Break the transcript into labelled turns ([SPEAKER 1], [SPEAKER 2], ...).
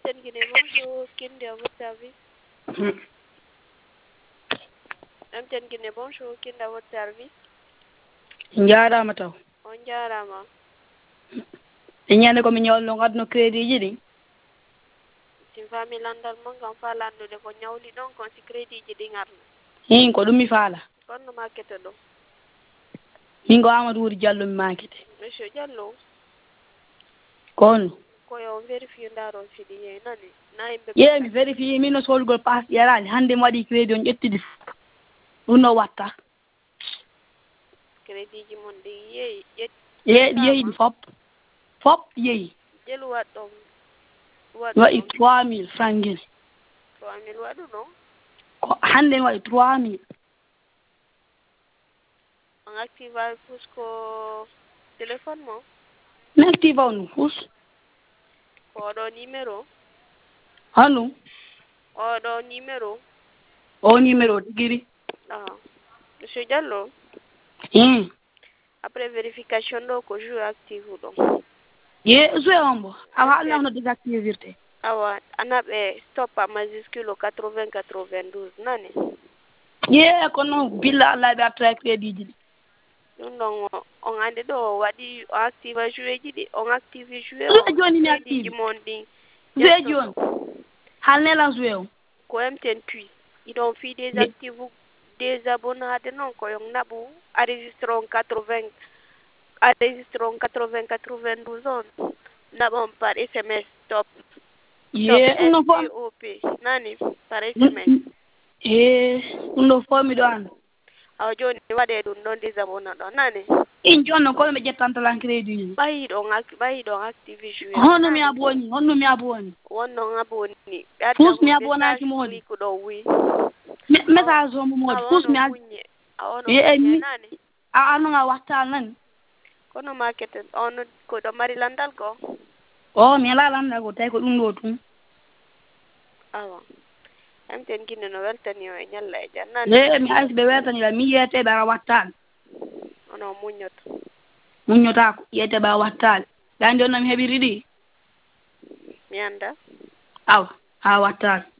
[SPEAKER 1] Welten Guinée, bonjour, Kinde à votre service. Welten Guinée, bonjour, Kinde à votre service.
[SPEAKER 2] Njaaraama taw.
[SPEAKER 1] On jaaraama.
[SPEAKER 2] E ñande ko mi ñawlo ngadno crédit ji ɗi.
[SPEAKER 1] Sin fami landal mon gam fa landude ko ñawli ɗon kon si crédit ji ɗi ngarno.
[SPEAKER 2] Hin ko ɗum mi faala.
[SPEAKER 1] Konno makete ɗo.
[SPEAKER 2] Min ko Amadou Wuri Diallo mi makete.
[SPEAKER 1] Monsieur Diallo.
[SPEAKER 2] Kono.
[SPEAKER 1] Koyo vérifie ndaron siɗi yeey nani. Nayimɓe
[SPEAKER 2] Ye mi vérifie min no sohlugol pass yarani hande mi waɗi crédit on ƴettidi ɗum no watta.
[SPEAKER 1] Crédit ji mon ɗi yeeyi
[SPEAKER 2] ɗi yeeyi ɗi fop yeeyi.
[SPEAKER 1] jelu waɗɗon
[SPEAKER 2] waɗi 3000 francs guel.
[SPEAKER 1] 3000 waɗu ɗon
[SPEAKER 2] ko hande mi waɗi 3000.
[SPEAKER 1] on activa plus ko téléphone mo
[SPEAKER 2] mi activa on plus
[SPEAKER 1] ko oɗo numéro
[SPEAKER 2] hanu
[SPEAKER 1] oɗo numéro
[SPEAKER 2] o numéro tigiri.
[SPEAKER 1] Monsieur Diallo après vérification ɗo ko joue active ɗon
[SPEAKER 2] ye joué on bo awa allah no désactivirte
[SPEAKER 1] awa anaɓe stop a majuscule 80 92 nani
[SPEAKER 2] ye kono billa allah ɓe artira crédit ji ɗi
[SPEAKER 1] ɗum ɗon on andi ɗo waɗi o active a joué ji ɗi on active joué
[SPEAKER 2] joué joni mi
[SPEAKER 1] crédit ji
[SPEAKER 2] active
[SPEAKER 1] mon ɗi
[SPEAKER 2] joué joni hal nelan joué o
[SPEAKER 1] ko MTN puis iɗon fi désactive désabonnade noon koyon naɓu enregistré on 80 enregistré on 80 92 on naɓon par SMS top STOP nani par SMS
[SPEAKER 2] ɗum ɗo fof miɗo anda
[SPEAKER 1] awa joni waɗe ɗum ɗon désabonna ɗon nani
[SPEAKER 2] in joni noon kono ɓe ƴettantalan crédit ji
[SPEAKER 1] ɓayiɗon active joué
[SPEAKER 2] honno mi aboni
[SPEAKER 1] wonnon aboni
[SPEAKER 2] pus mi abonaki moodi
[SPEAKER 1] ko ɗo wi
[SPEAKER 2] message o mo moodi pus mi
[SPEAKER 1] nani
[SPEAKER 2] a annoga wattal nani
[SPEAKER 1] kono makete on ko ɗo mari landal ko
[SPEAKER 2] mi ala landal ko tawi ko ɗum ɗo tum
[SPEAKER 1] awa MTN Guinée no weltani o e ñalla e jan nani
[SPEAKER 2] mi haysi ɓe weltanila mi yeeteɓe a wattali
[SPEAKER 1] ono
[SPEAKER 2] muññotako yeeteɓe a wattali ɓe andi on no mi heɓiri ɗi
[SPEAKER 1] mi anda
[SPEAKER 2] awa ha wattali